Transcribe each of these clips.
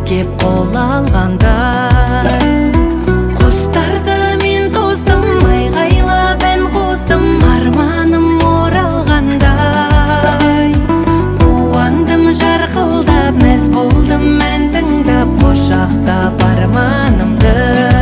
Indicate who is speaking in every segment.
Speaker 1: кеп қол алғандай. Құстарды мен тоздым, айғайлап ән қостым, арманым оралғандай. Қуандым жарқылдап, мәз болдым ән тыңдап, құшақтап арманымды.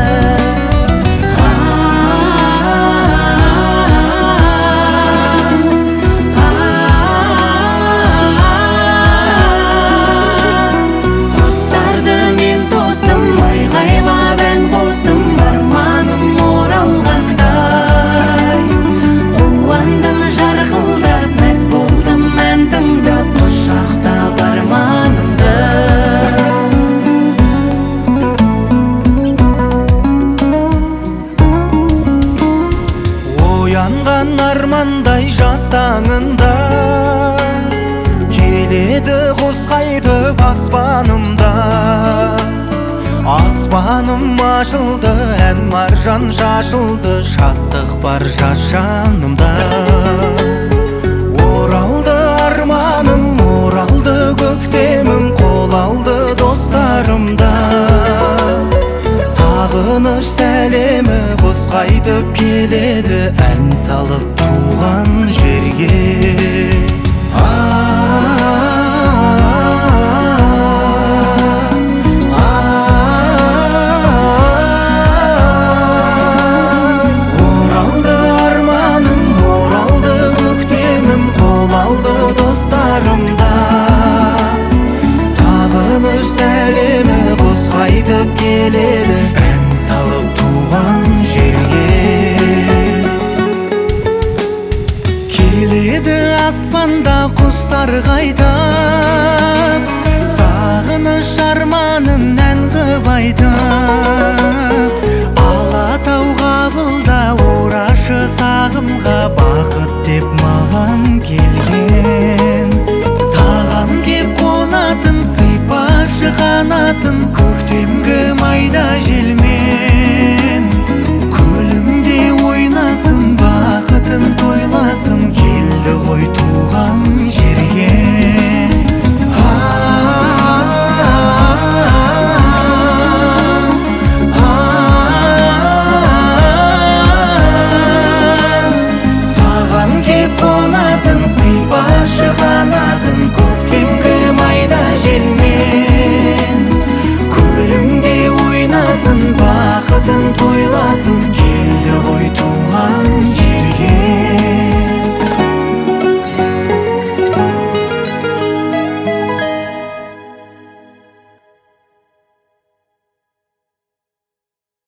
Speaker 2: Армандай жастаңында келеді құс қайтып аспанымда. Аспаным ашылды, ән маржан шашылды, шаттық бар жас жанымда. Оралды арманым, оралды көктемім, қол алды достарымда. Сағыныш сәлемі құс қайтып келеді, ән салып туған жерге. Оралды арманым, оралды көктемім, қол алды достарымда. Сағыныш сәлемі құс қайтып келеді, ән салып туған жерге. Келеді аспанда құстар қайтып, сағыныш арманын ән қып айтып. Алатау қабылда орашы сағымға, бақыт деп маған келген. Саған кеп қонатын, сыйпашы қанатын,